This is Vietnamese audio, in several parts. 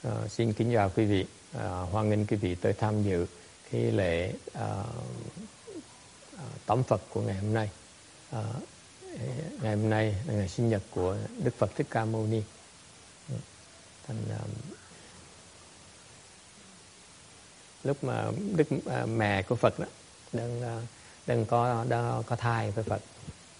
Xin kính chào quý vị, hoan nghênh quý vị tới tham dự cái lễ tắm Phật của ngày hôm nay. Ngày hôm nay là ngày sinh nhật của Đức Phật Thích Ca Mâu Ni. Lúc mà mẹ của Phật đó đang có thai với Phật,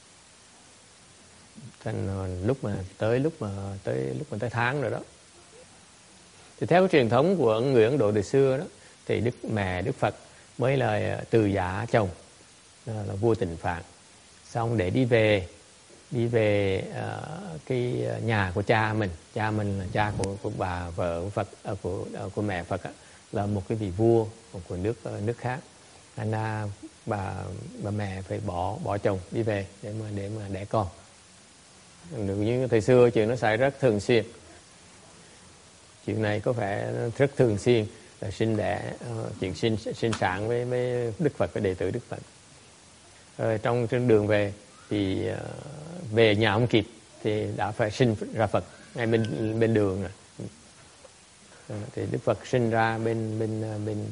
thành lúc mà tới tháng rồi đó, thì theo cái truyền thống của người Ấn Độ từ xưa đó, thì mẹ Đức Phật mới là từ giả chồng là vua Tịnh Phạn, xong để đi về cái nhà của cha mình là cha của bà vợ của Phật, của mẹ Phật á, là một cái vị vua của nước khác, thành ra bà mẹ phải bỏ chồng đi về để mà đẻ con. Được như thời xưa chuyện nó xảy rất thường xuyên. Chuyện này có vẻ rất thường xuyên là chuyện sinh sản với Đức Phật, với đệ tử Đức Phật. Trên đường về thì về nhà không kịp thì đã phải sinh ra Phật ngay bên đường rồi. Thì Đức Phật sinh ra bên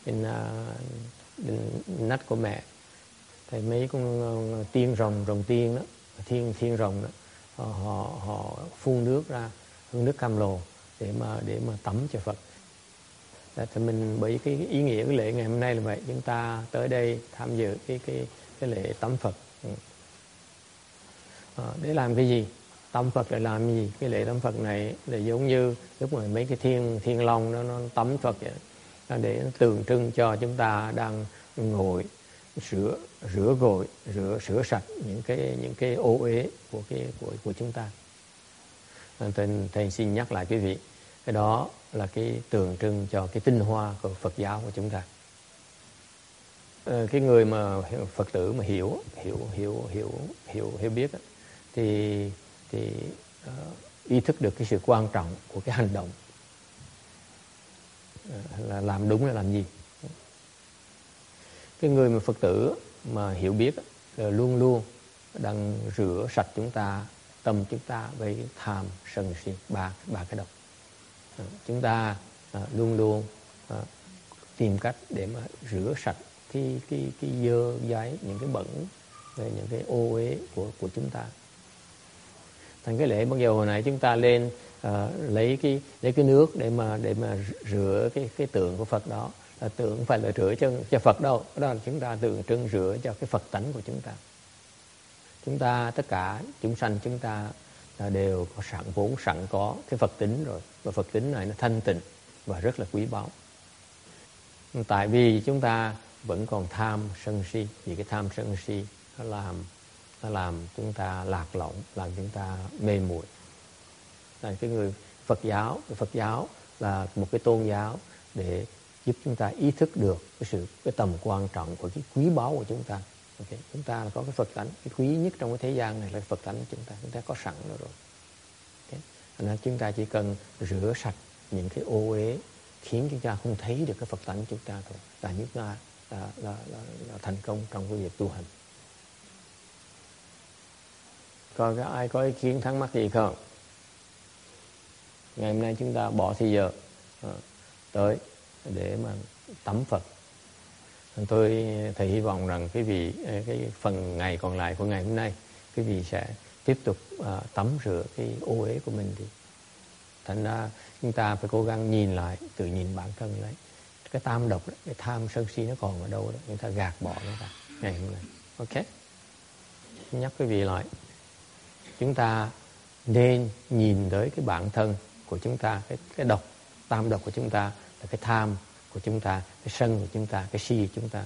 nách của mẹ. Thì mấy con tiên rồng tiên đó, thiên rồng đó, họ phun nước ra, nước cam lồ để mà tắm cho Phật. Thì mình bởi cái ý nghĩa cái lễ ngày hôm nay là vậy, chúng ta tới đây tham dự cái lễ tắm Phật. Để làm cái gì? Tắm Phật để làm cái gì? Cái lễ tắm Phật này là giống như lúc mà mấy cái thiên long nó tắm Phật vậy, để tượng trưng cho chúng ta đang ngồi rửa sạch những cái ô uế của chúng ta. Thầy xin nhắc lại quý vị, cái đó là cái tượng trưng cho cái tinh hoa của Phật giáo của chúng ta. Cái người mà Phật tử mà hiểu biết thì ý thức được cái sự quan trọng của cái hành động, là làm đúng là làm gì. Cái người mà Phật tử mà hiểu biết là luôn luôn đang rửa sạch tâm chúng ta với tham sân si, ba cái độc. Chúng ta luôn luôn tìm cách để mà rửa sạch cái dơ dáy, những cái bẩn, những cái ô uế của chúng ta. Thành cái lễ, mặc dù hồi nãy chúng ta lên lấy cái nước để mà rửa cái tượng của Phật đó, là tượng không phải là rửa cho Phật đâu, đó là chúng ta tượng trưng rửa cho cái Phật tánh của chúng ta. Chúng ta, tất cả chúng sanh chúng ta đều có vốn sẵn có cái Phật tính rồi, và Phật tính này nó thanh tịnh và rất là quý báu. Tại vì chúng ta vẫn còn tham sân si, vì cái tham sân si nó làm chúng ta lạc lõng, làm chúng ta mê muội. Là cái người Phật giáo là một cái tôn giáo để giúp chúng ta ý thức được cái tầm quan trọng của cái quý báu của chúng ta. Okay. Chúng ta là có cái Phật tánh, cái quý nhất trong cái thế gian này là Phật tánh của chúng ta có sẵn rồi. Okay. Nên chúng ta chỉ cần rửa sạch những cái ô uế khiến chúng ta không thấy được cái Phật tánh chúng ta thôi, là chúng ta là thành công trong cái việc tu hành. Coi ai có ý kiến thắc mắc gì không? Ngày hôm nay chúng ta bỏ thời giờ tới để mà tắm Phật. Thầy hy vọng rằng cái phần ngày còn lại của ngày hôm nay, quý vị sẽ tiếp tục tắm rửa cái ô uế của mình. Thì thành ra chúng ta phải cố gắng nhìn lại, tự nhìn bản thân lấy cái tam độc đó, cái tham sân si nó còn ở đâu đó, chúng ta gạt bỏ nó ra ngày hôm nay. Ok, nhắc quý vị lại, chúng ta nên nhìn tới cái bản thân của chúng ta, cái tam độc của chúng ta là cái tham của chúng ta, cái sân của chúng ta, cái si của chúng ta.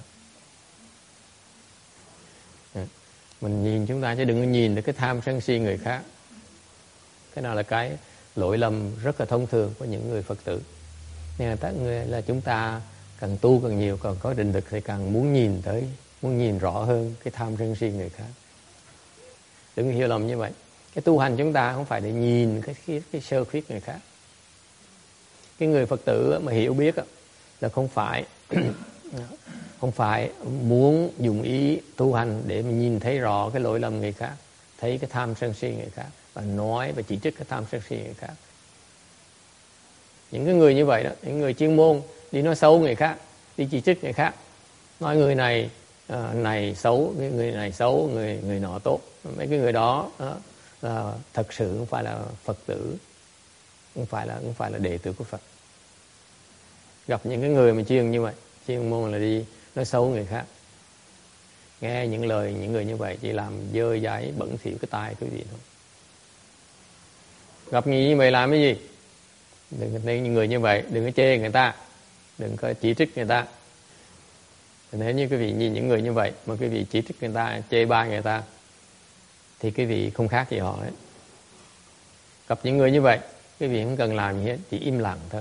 Mình nhìn chúng ta chứ đừng có nhìn được cái tham sân si người khác. Cái nào là cái lỗi lầm rất là thông thường của những người Phật tử. Nên là chúng ta càng tu càng nhiều, càng có định lực thì càng muốn nhìn rõ hơn cái tham sân si người khác. Đừng hiểu lầm như vậy. Cái tu hành chúng ta không phải để nhìn cái sơ khuyết người khác. Cái người Phật tử mà hiểu biết là không phải muốn dùng ý tu hành để mà nhìn thấy rõ cái lỗi lầm người khác, thấy cái tham sân si người khác và nói và chỉ trích cái tham sân si người khác. Những cái người như vậy đó, những người chuyên môn đi nói xấu người khác, đi chỉ trích người khác, nói người này này xấu, người này xấu, người nọ tốt. Mấy cái người đó thật sự không phải là Phật tử, không phải là đệ tử của Phật. Gặp những cái người mà chuyên như vậy, chuyên môn là đi nói xấu người khác, nghe những lời những người như vậy chỉ làm dơ dáy bẩn thỉu cái tai quý vị thôi. Gặp như vậy làm cái gì? Đừng có những người như vậy, đừng có chê người ta, đừng có chỉ trích người ta. Nếu như quý vị nhìn những người như vậy mà quý vị chỉ trích người ta, chê bai người ta, thì quý vị không khác gì họ hết. Gặp những người như vậy, quý vị không cần làm gì hết, chỉ im lặng thôi.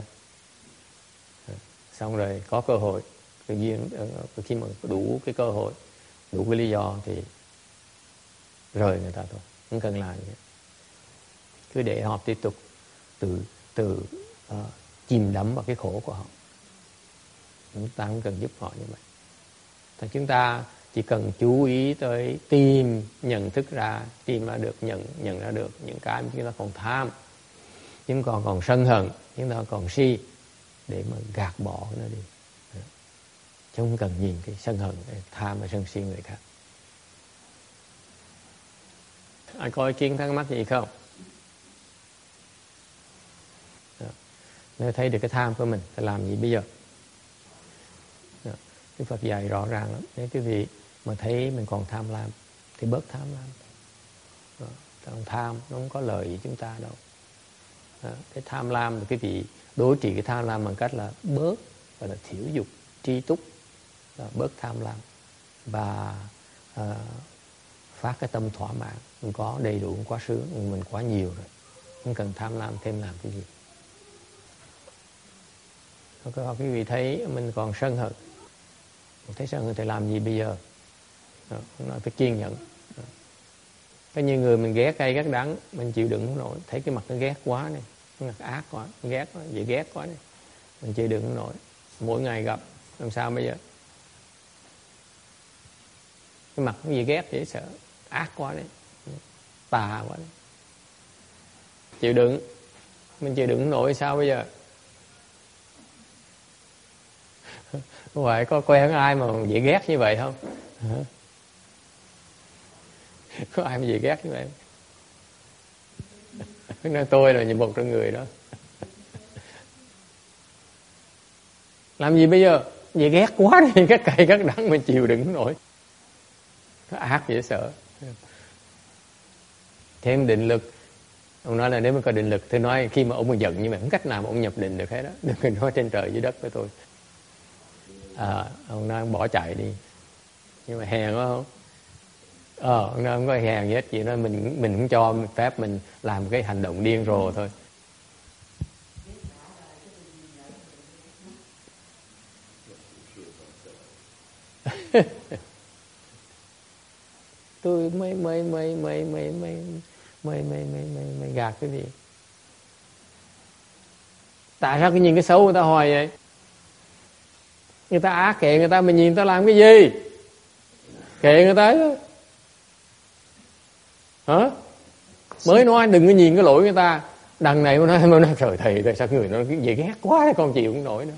Xong rồi có cơ hội, tự nhiên khi mà đủ cái cơ hội, đủ cái lý do thì rời người ta thôi, không cần làm gì hết. Cứ để họ tiếp tục từ chìm đắm vào cái khổ của họ. Chúng ta không cần giúp họ như vậy. Thì chúng ta chỉ cần chú ý tới nhận thức ra, tìm ra được, nhận ra được những cái mà chúng ta còn tham, chúng ta còn sân hận, chúng ta còn si, để mà gạt bỏ nó đi. Chứ không cần nhìn cái sân hận, tham và sân si người khác. Ai có ý kiến thắc mắc gì không? Nếu thấy được cái tham của mình thì làm gì bây giờ? Đức Phật dạy rõ ràng lắm. Nếu quý vị mà thấy mình còn tham lam thì bớt tham lam. Còn tham nó không có lợi gì chúng ta đâu. Cái tham lam thì quý vị đối trị cái tham lam bằng cách là bớt, gọi là thiểu dục, tri túc, bớt tham lam và phát cái tâm thỏa mãn. Mình có đầy đủ, quá sướng, mình quá nhiều rồi, không cần tham lam thêm làm cái gì. Còn quý vị thấy mình còn sân hận, thấy sân hận thì làm gì bây giờ? Nói phải kiên nhẫn. Có nhiều người mình ghét cay ghét đắng, mình chịu đựng không nổi, thấy cái mặt nó ghét quá này, nó ác quá, ghét quá, dễ ghét quá này, mình chịu đựng không nổi. Mỗi ngày gặp, làm sao bây giờ? Cái mặt nó dễ ghét, dễ sợ, ác quá đấy, tà quá đấy. Chịu đựng, mình chịu đựng không nổi sao bây giờ? Không phải có quen ai mà dễ ghét như vậy không? Có ai mà dễ ghét như vậy không? Nói tôi là một trong người đó. Làm gì bây giờ? Dễ ghét quá đi, cái cay cái đắng mình chịu đựng không nổi. Nó ác dễ sợ. Thêm định lực. Ông nói là nếu mà có định lực, tôi nói khi mà ông mà giận như vậy không cách nào mà ông nhập định được hết đó. Đừng có nói trên trời dưới đất với tôi. Ông nói ông bỏ chạy đi. Nhưng mà hèn quá không? Ông nói không có hèn gì hết. Chỉ nói mình cũng cho phép mình làm cái hành động điên rồ thôi. Tôi mới gạt cái gì? Tại sao cứ nhìn cái xấu người ta hoài vậy? Người ta ác kệ người ta, mình nhìn người ta làm cái gì? Kệ người ta chứ. Hả? Mới nói đừng có nhìn cái lỗi người ta. Đằng này mới nói trời thầy, tại sao người nó dễ ghét quá, con chịu không nổi nữa.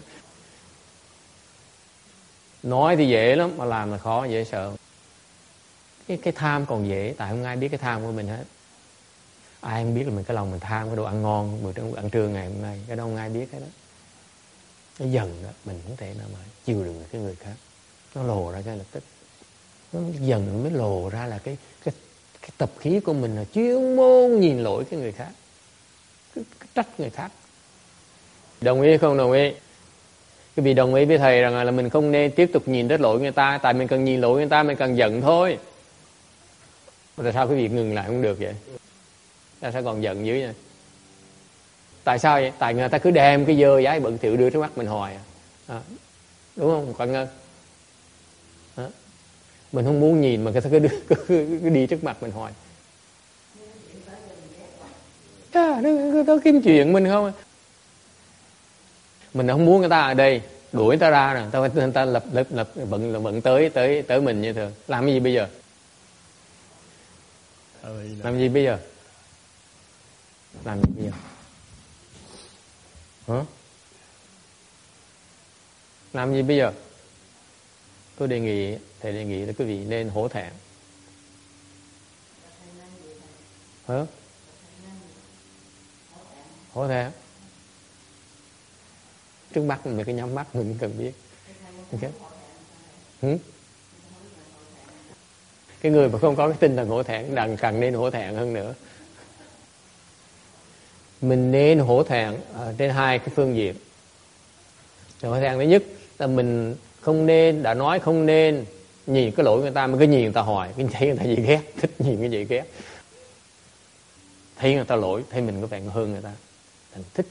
Nói thì dễ lắm, mà làm là khó, dễ sợ. Cái tham còn dễ, tại không ai biết cái tham của mình hết. Ai không biết là cái lòng mình tham cái đồ ăn ngon bữa trong ăn trưa ngày hôm nay, cái đó không ai biết hết đó. Nó dần đó, mình không thể nào mà chịu được cái người khác. Nó lồ ra cái lập tức. Nó dần mới lồ ra là cái tập khí của mình là chuyên môn nhìn lỗi cái người khác, cứ trách người khác. Đồng ý không đồng ý? Cái vị đồng ý với thầy rằng là mình không nên tiếp tục nhìn rất lỗi người ta, tại mình cần nhìn lỗi người ta mình cần giận thôi. Tại sao cái việc ngừng lại không được vậy? Tại sao còn giận dữ vậy? Tại sao vậy? Tại người ta cứ đem cái dơ dái bẩn thỉu đưa trước mắt mình hoài đúng không Quang Ngân? Mình không muốn nhìn mà người ta cứ đi trước mặt mình hoài. Người ta kiếm chuyện mình không? Mình không muốn người ta ở đây, đuổi người ta ra rồi, người ta lập bận tới mình như thường. Làm cái gì bây giờ? Làm gì bây giờ? Làm gì bây giờ? Hả? Làm gì bây giờ? Tôi đề nghị, thầy đề nghị là quý vị nên hổ thẹn. Hả? Hổ thẹn. Trước mắt mình cái nhắm mắt mình cần biết. Okay. Cái người mà không có cái tinh thần hổ thẹn càng nên hổ thẹn hơn nữa. Mình nên hổ thẹn trên hai cái phương diện. Hổ thẹn thứ nhất là mình không nên, đã nói không nên nhìn cái lỗi người ta mà cứ nhìn người ta hoài, cái thấy người ta gì ghét, thích nhìn cái gì ghét. Thấy người ta lỗi, thấy mình có vẻ hơn người ta. Thành thích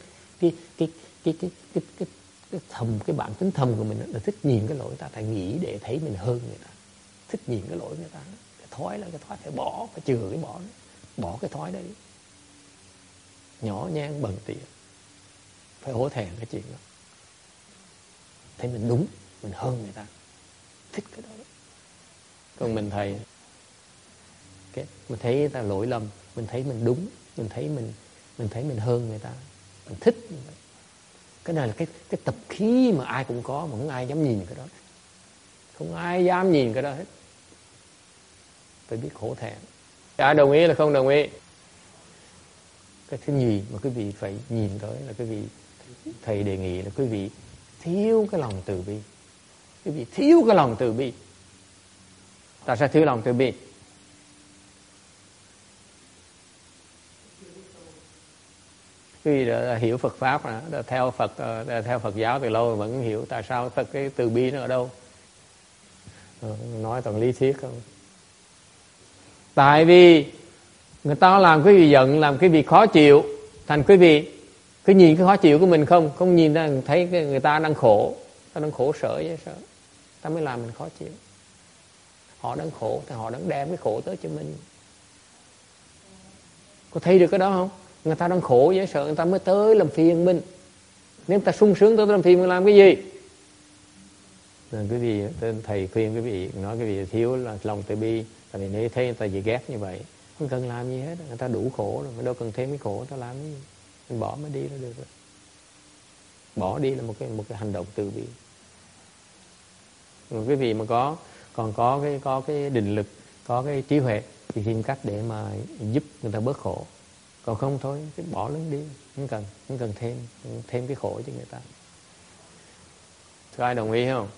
cái bản tính thầm của mình là thích nhìn cái lỗi người ta, tại nghĩ để thấy mình hơn người ta. Thích nhìn cái lỗi người ta. Cái thói là cái thói phải bỏ, phải chừa cái bỏ cái thói đấy đi. Nhỏ nhen bần tiện, phải hổ thẹn cái chuyện đó. Thấy mình đúng, mình hơn người ta, thích cái đó. Còn mình thầy, mình thấy người ta lỗi lầm, mình thấy mình đúng, mình thấy mình hơn người ta, mình thích như vậy. Cái này là cái tập khí mà ai cũng có, mà không ai dám nhìn cái đó, không ai dám nhìn cái đó hết. Phải biết hổ thẹn. Ai đồng ý là không đồng ý? Cái thứ nhì mà quý vị phải nhìn tới là quý vị, thầy đề nghị là quý vị thiếu cái lòng từ bi. Quý vị thiếu cái lòng từ bi. Tại sao thiếu lòng từ bi? Quý vị đã hiểu Phật pháp, đã theo Phật giáo từ lâu vẫn hiểu tại sao cái từ bi nó ở đâu. Nói toàn lý thuyết không. Tại vì người ta làm quý vị giận, làm quý vị khó chịu, thành quý vị cứ nhìn cái khó chịu của mình không nhìn ra, thấy người ta đang khổ, ta đang khổ sở vậy sợ, ta mới làm mình khó chịu. Họ đang khổ thì họ đang đem cái khổ tới cho mình. Có thấy được cái đó không? Người ta đang khổ dễ sợ, người ta mới tới làm phiền mình. Nếu ta sung sướng tới làm phiền mình làm cái gì? Nên quý vị, thầy khuyên quý vị, nói quý vị thiếu là lòng từ bi. Tại vì nếu thấy người ta gì ghét như vậy, không cần làm gì hết, người ta đủ khổ rồi, mình đâu cần thêm cái khổ, ta làm cái gì? Mình bỏ mới đi là được rồi. Bỏ đi là một cái hành động từ bi. Rồi quý vị mà còn có cái định lực, có cái trí huệ thì tìm cách để mà giúp người ta bớt khổ. Còn không thôi, cái bỏ luôn đi, không cần thêm cái khổ cho người ta. Có ai đồng ý không?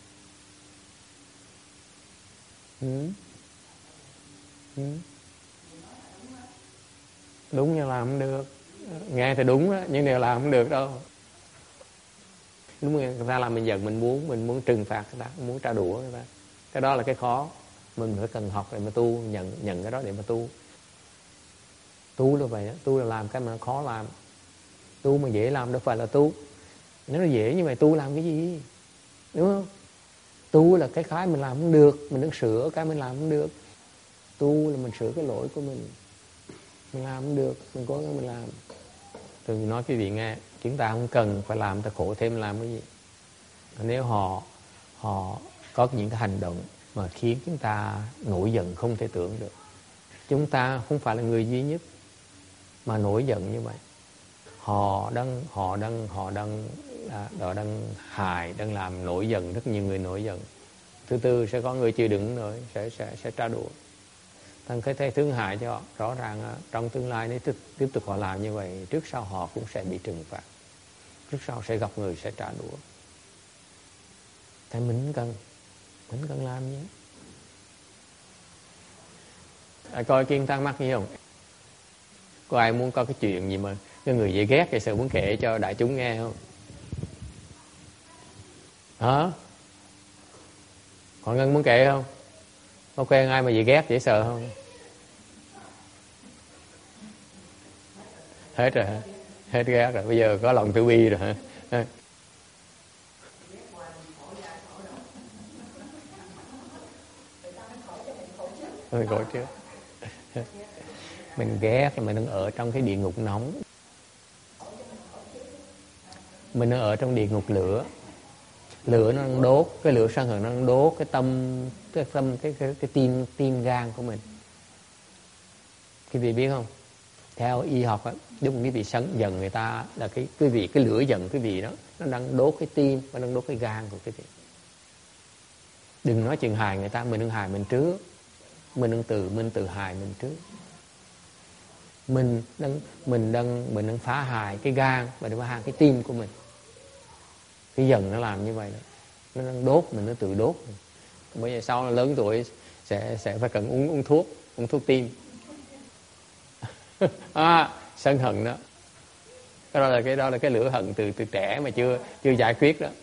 Đúng nhưng làm không được. Nghe thì đúng đó, nhưng đều làm không được đâu. Đúng, người ta làm mình giận, mình muốn trừng phạt người ta, muốn trả đũa người ta. Cái đó là cái khó. Mình phải cần học để mà tu, nhận cái đó để mà tu. Tu là vậy đó, tu là làm cái mà khó làm. Tu mà dễ làm đâu phải là tu. Nếu nó dễ như vậy tu làm cái gì? Đúng không? Tu là cái mình làm không được, mình đang sửa cái mình làm không được. Tu là mình sửa cái lỗi của mình làm không được, mình cố gắng mình làm. Tôi nói quý vị nghe, chúng ta không cần phải làm ta khổ thêm làm cái gì. Nếu họ có những cái hành động mà khiến chúng ta nổi giận không thể tưởng được. Chúng ta không phải là người duy nhất mà nổi giận như vậy. Họ đang hại, đang làm nổi giận rất nhiều người nổi giận. Thứ tư sẽ có người chịu đựng rồi sẽ trả đũa. Thằng cái thấy thương hại cho họ, rõ ràng trong tương lai nếu tiếp tục họ làm như vậy, trước sau họ cũng sẽ bị trừng phạt, trước sau sẽ gặp người sẽ trả đũa. Thế mình cần làm gì? Coi Kiên thắc mắc gì không? Có ai muốn có cái chuyện gì mà cái người dễ ghét thì sợ muốn kể cho đại chúng nghe không? Hả? Họ Ngân muốn kể không? Có quen ai mà dễ ghét dễ sợ không? Hết rồi hả? Hết ghét rồi, bây giờ có lòng từ bi rồi hả? Khổ chưa? Mình ghét là mình đang ở trong cái địa ngục nóng. Mình đang ở trong địa ngục lửa. Lửa nó đang đốt, cái lửa sân hận nó đang đốt cái tim gan của mình. Quý vị biết không? Theo y học á, đúng quý vị giận người ta là cái lửa giận quý vị đó, nó đang đốt cái tim và đang đốt cái gan của quý vị. Đừng nói chuyện hại người ta, mình đừng hại mình trước, mình tự hại mình trước. Mình đang phá hại cái gan và phá hại cái tim của mình. Cái giận nó làm như vậy đó, nó đang đốt mình, nó tự đốt mình. Bây giờ sau lớn tuổi sẽ phải cần uống thuốc tim. Sân hận đó. Đó là cái lửa hận từ trẻ mà chưa giải quyết đó.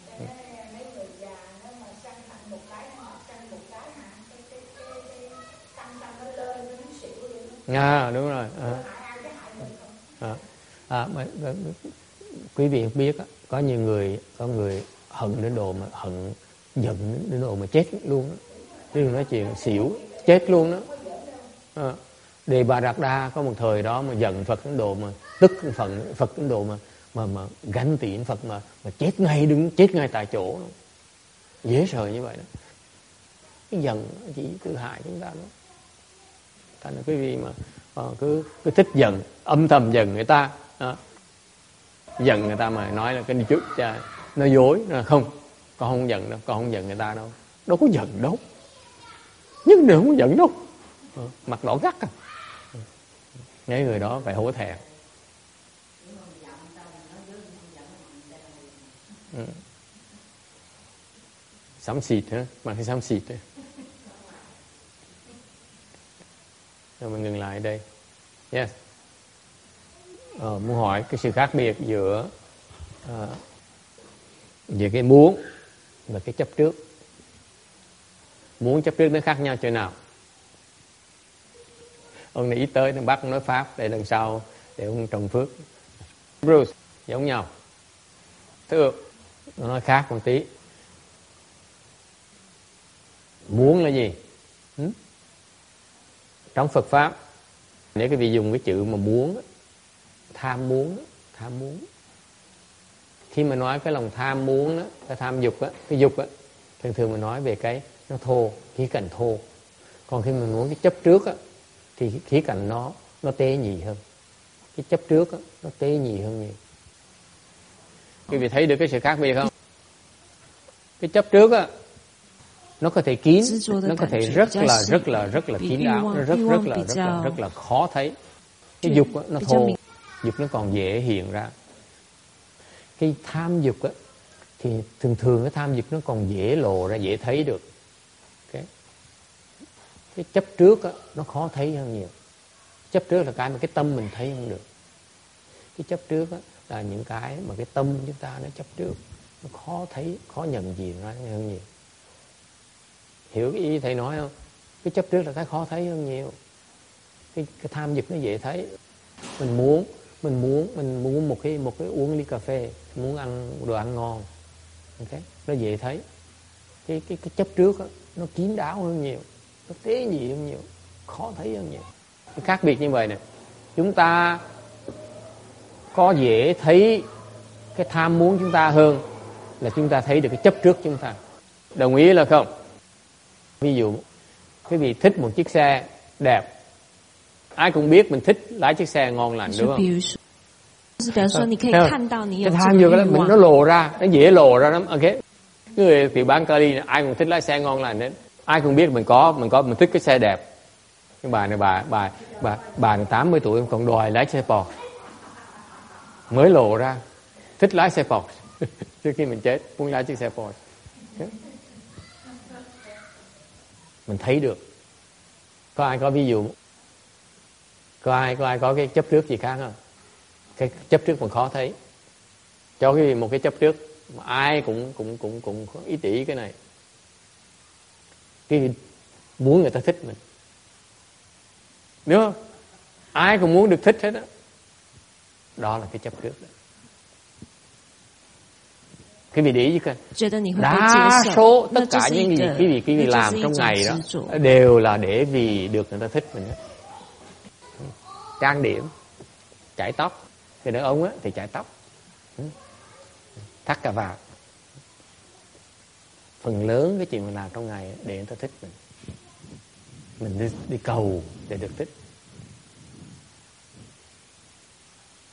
Đúng rồi. Quý vị biết đó, có người hận đến độ mà giận đến độ mà chết luôn đó. Đừng nói chuyện xỉu chết luôn đó. Đề Bà Đạt Đa có một thời đó mà giận Phật đến độ mà tức Phật đến độ mà ganh tị Phật mà chết ngay tại chỗ. Dễ sợ như vậy đó. Cái giận chỉ tự hại chúng ta đó. Thành ra quý vị mà cứ thích giận, âm thầm giận người ta đó. Giận người ta mà nói là cái chút nó dối, nó không, con không giận đâu, con không giận người ta đâu có giận đâu, nhưng đều không giận đâu, mặt đỏ gắt à. Mấy người đó phải hổ thẹn. Xám xịt hả? Mà cái xám xịt đấy. Rồi mình ngừng lại đây. Yes. Muốn hỏi cái sự khác biệt giữa cái muốn và cái chấp trước. Muốn chấp trước nó khác nhau chỗ nào? Ông này ý tới, nó bắt nói Pháp để lần sau để ông trồng phước. Bruce, giống nhau. Thưa, nó nói khác một tí. Muốn là gì? Trong Phật Pháp, nếu cái vị dùng cái chữ mà muốn, tham muốn. Khi mà nói cái lòng tham muốn đó, cái tham dục á, cái dục á, thường mình nói về cái nó thô, khía cạnh thô. Còn khi mình muốn cái chấp trước á, thì khía cạnh nó tế nhị hơn. Cái chấp trước á, nó tế nhị hơn nhiều. Quý vị thấy được cái sự khác biệt không? Cái chấp trước á, nó có thể kín, nó có thể rất là kín đáo, nó rất là khó thấy. Cái dục á, nó thô, dục nó còn dễ hiện ra. Cái tham dục á, thì thường cái tham dục nó còn dễ lộ ra, dễ thấy được. Cái chấp trước á, nó khó thấy hơn nhiều. Chấp trước là cái mà cái tâm mình thấy không được. Cái chấp trước á, là những cái mà cái tâm chúng ta nó chấp trước, nó khó thấy, khó nhận diện ra hơn nhiều. Hiểu cái ý thầy nói không? Cái chấp trước là cái khó thấy hơn nhiều. Cái tham dục nó dễ thấy. Mình muốn một cái uống ly cà phê, muốn ăn đồ ăn ngon, okay? Nó dễ thấy. Cái chấp trước đó, nó kín đáo hơn nhiều, nó tế nhị hơn nhiều, khó thấy hơn nhiều. Cái khác biệt như vậy nè, chúng ta có dễ thấy cái tham muốn chúng ta hơn là chúng ta thấy được cái chấp trước chúng ta. Đồng ý là không? Ví dụ quý vị thích một chiếc xe đẹp, ai cũng biết mình thích lái chiếc xe ngon lành, đúng không? Cái tham dục đó mình nó lộ ra, nó dễ lộ ra lắm. Ok, người tiểu bán Cali ai cũng thích lái xe ngon lành đấy, ai cũng biết mình thích cái xe đẹp. Cái bà này bà này 80 tuổi còn đòi lái xe Porsche, mới lộ ra thích lái xe Porsche trước khi mình chết muốn lái chiếc xe Porsche. Mình thấy được. Có ai có ví dụ? Có ai có cái chấp trước gì khác không? Cái chấp trước mà khó thấy. Cho cái một cái chấp trước mà ai cũng có ý tỷ cái này. Cái muốn người ta thích mình. Đúng không? Ai cũng muốn được thích hết đó. Đó là cái chấp trước đó. Cái vị để ý chứ đa số tất cả những gì quý vị làm trong ngày đó đều là để vì được người ta thích mình. Trang điểm, chải tóc, người đàn ông á thì chải tóc, thắt cà vạt. Phần lớn cái chuyện mình làm trong ngày để người ta thích mình đi cầu để được thích.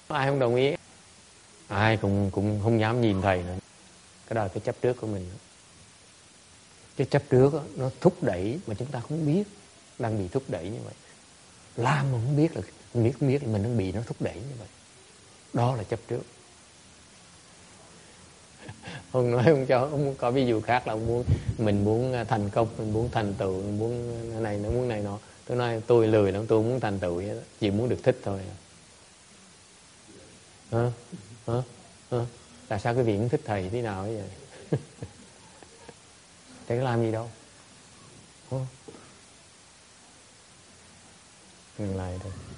Ai không đồng ý, ai cũng không dám nhìn thầy nữa. Cái đó là cái chấp trước của mình. Cái chấp trước đó, nó thúc đẩy mà chúng ta không biết đang bị thúc đẩy như vậy. Làm mà không biết là không biết là mình đang bị nó thúc đẩy như vậy. Đó là chấp trước. Ông nói ông có ví dụ khác là mình muốn thành công, mình muốn thành tựu, mình muốn này nó muốn này nọ. Tôi nói tôi lười lắm, tôi muốn thành tựu vậy đó, chỉ muốn được thích thôi. Hả? Hả? Hả? Tại sao cái vị cũng thích thầy thế nào vậy? Thầy có làm gì đâu. Ngừng lại thôi.